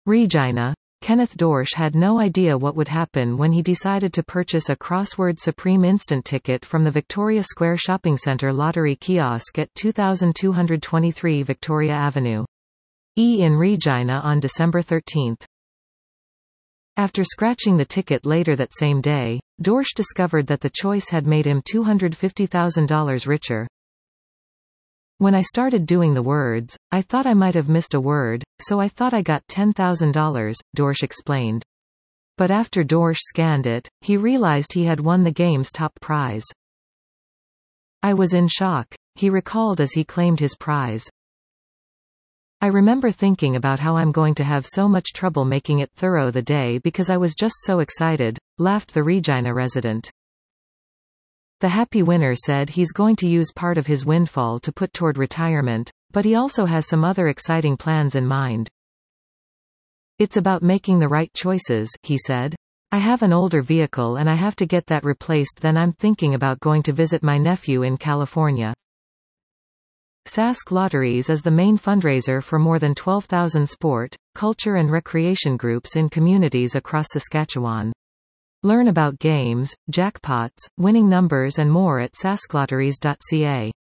Regina. Kenneth Dorsch had no idea what would happen when he decided to purchase a Crossword Supreme instant ticket from the Victoria Square Shopping Centre lottery kiosk at 2223 Victoria Avenue. In Regina on December 13. After scratching the ticket later that same day, Dorsch discovered that the choice had made him $250,000 richer. When I started doing the words, I thought I might have missed a word, so I thought I got $10,000, Dorsch explained. But after Dorsch scanned it, he realized he had won the game's top prize. I was in shock, he recalled as he claimed his prize. I remember thinking about how I'm going to have so much trouble making it through the day because I was just so excited, laughed the Regina resident. The happy winner said he's going to use part of his windfall to put toward retirement, but he also has some other exciting plans in mind. It's about making the right choices, he said. I have an older vehicle and I have to get that replaced, then I'm thinking about going to visit my nephew in California. Sask Lotteries is the main fundraiser for more than 12,000 sport, culture and recreation groups in communities across Saskatchewan. Learn about games, jackpots, winning numbers and more at sasklotteries.ca.